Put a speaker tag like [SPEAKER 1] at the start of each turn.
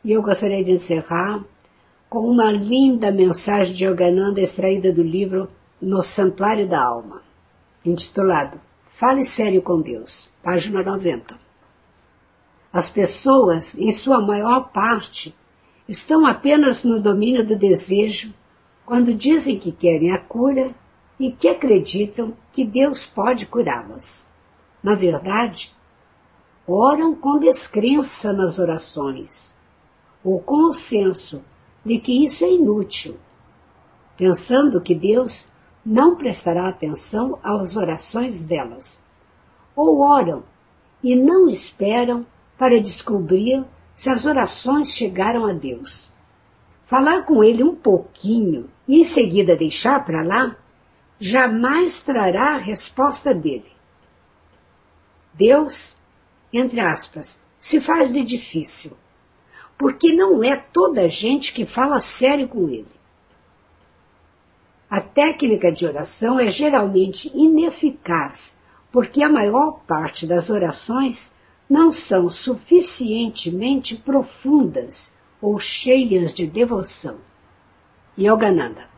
[SPEAKER 1] E eu gostaria de encerrar com uma linda mensagem de Yogananda extraída do livro No Santuário da Alma, intitulado Fale Sério com Deus, página 90. As pessoas, em sua maior parte, estão apenas no domínio do desejo quando dizem que querem a cura e que acreditam que Deus pode curá-las. Na verdade, oram com descrença nas orações, ou com o senso de que isso é inútil, pensando que Deus não prestará atenção às orações delas. Ou oram e não esperam para descobrir se as orações chegaram a Deus. Falar com Ele um pouquinho e em seguida deixar para lá, jamais trará a resposta dele. Deus, entre aspas, se faz de difícil, porque não é toda a gente que fala sério com Ele. A técnica de oração é geralmente ineficaz, porque a maior parte das orações não são suficientemente profundas ou cheias de devoção. Yogananda.